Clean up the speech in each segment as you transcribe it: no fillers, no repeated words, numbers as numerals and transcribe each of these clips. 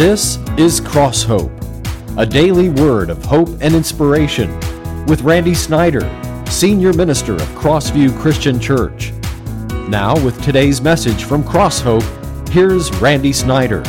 This is Cross Hope, a daily word of hope and inspiration with Randy Snyder, Senior Minister of Crossview Christian Church. Now with today's message from Cross Hope, here's Randy Snyder.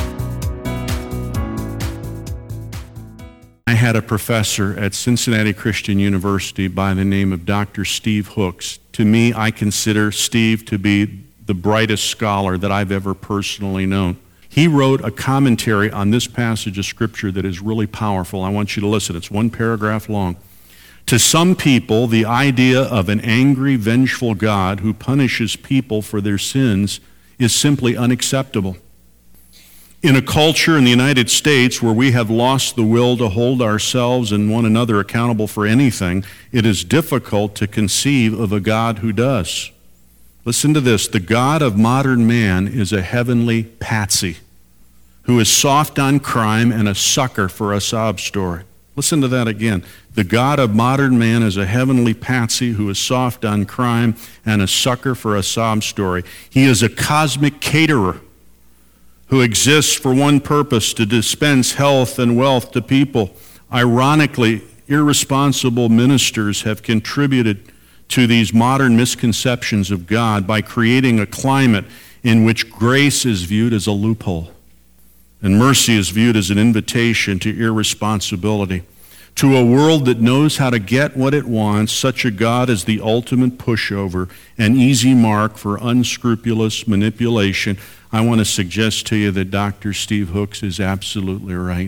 I had a professor at Cincinnati Christian University by the name of Dr. Steve Hooks. To me, I consider Steve to be the brightest scholar that I've ever personally known. He wrote a commentary on this passage of Scripture that is really powerful. I want you to listen. It's one paragraph long. To some people, the idea of an angry, vengeful God who punishes people for their sins is simply unacceptable. In a culture in the United States where we have lost the will to hold ourselves and one another accountable for anything, it is difficult to conceive of a God who does. Listen to this. The God of modern man is a heavenly patsy who is soft on crime and a sucker for a sob story. Listen to that again. The God of modern man is a heavenly patsy who is soft on crime and a sucker for a sob story. He is a cosmic caterer who exists for one purpose, to dispense health and wealth to people. Ironically, irresponsible ministers have contributed to these modern misconceptions of God by creating a climate in which grace is viewed as a loophole and mercy is viewed as an invitation to irresponsibility. To a world that knows how to get what it wants, such a God is the ultimate pushover, an easy mark for unscrupulous manipulation. I want to suggest to you that Dr. Steve Hooks is absolutely right.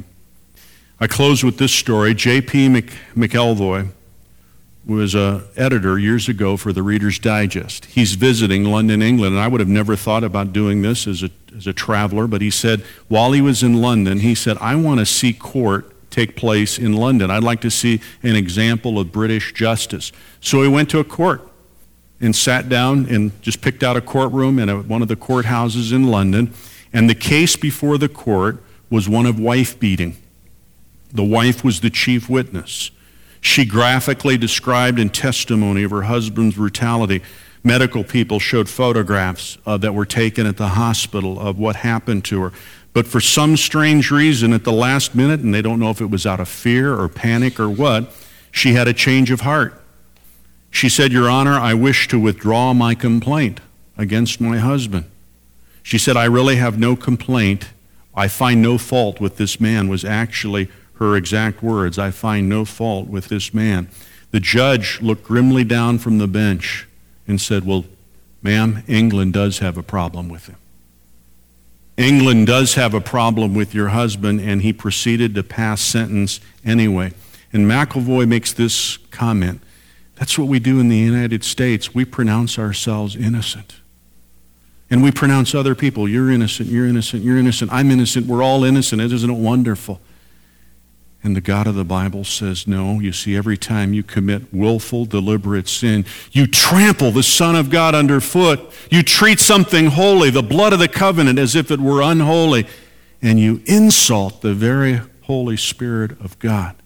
I close with this story. J.P. McElvoy was an editor years ago for the Reader's Digest. He's visiting London, England, and I would have never thought about doing this as a traveler, but he said while he was in London, he said, I want to see court take place in London. I'd like to see an example of British justice. So he went to a court and sat down and just picked out a courtroom in one of the courthouses in London, and the case before the court was one of wife beating. The wife was the chief witness. She graphically described in testimony of her husband's brutality. Medical people showed photographs that were taken at the hospital of what happened to her. But for some strange reason, at the last minute, and they don't know if it was out of fear or panic or what, she had a change of heart. She said, Your Honor, I wish to withdraw my complaint against my husband. She said, I really have no complaint. I find no fault with this man, was actually her exact words. I find no fault with this man. The judge looked grimly down from the bench and said, Well, ma'am, England does have a problem with him. England does have a problem with your husband, and he proceeded to pass sentence anyway. And McElvoy makes this comment. That's what we do in the United States. We pronounce ourselves innocent. And we pronounce other people, you're innocent, you're innocent, you're innocent, I'm innocent, we're all innocent. Isn't it wonderful? And the God of the Bible says, no, you see, every time you commit willful, deliberate sin, you trample the Son of God underfoot. You treat something holy, the blood of the covenant, as if it were unholy, and you insult the very Holy Spirit of God.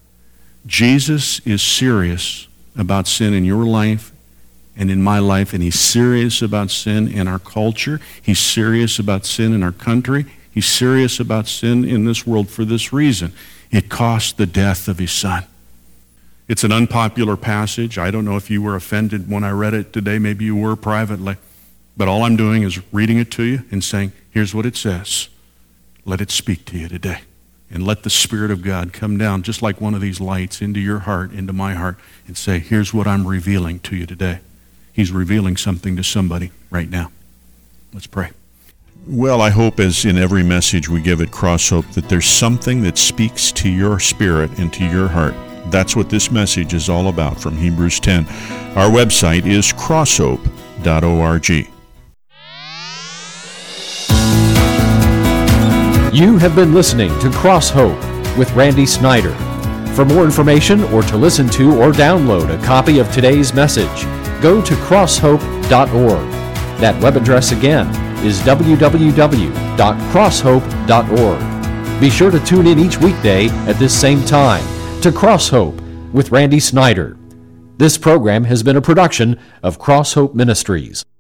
Jesus is serious about sin in your life and in my life, and he's serious about sin in our culture. He's serious about sin in our country. He's serious about sin in this world for this reason. It cost the death of his Son. It's an unpopular passage. I don't know if you were offended when I read it today. Maybe you were privately. But all I'm doing is reading it to you and saying, here's what it says. Let it speak to you today. And let the Spirit of God come down just like one of these lights into your heart, into my heart, and say, here's what I'm revealing to you today. He's revealing something to somebody right now. Let's pray. Well, I hope, as in every message we give at Cross Hope, that there's something that speaks to your spirit and to your heart. That's what this message is all about from Hebrews 10. Our website is crosshope.org. You have been listening to Cross Hope with Randy Snyder. For more information or to listen to or download a copy of today's message, go to crosshope.org. That web address again is www.crosshope.org. Be sure to tune in each weekday at this same time to Cross Hope with Randy Snyder. This program has been a production of Cross Hope Ministries.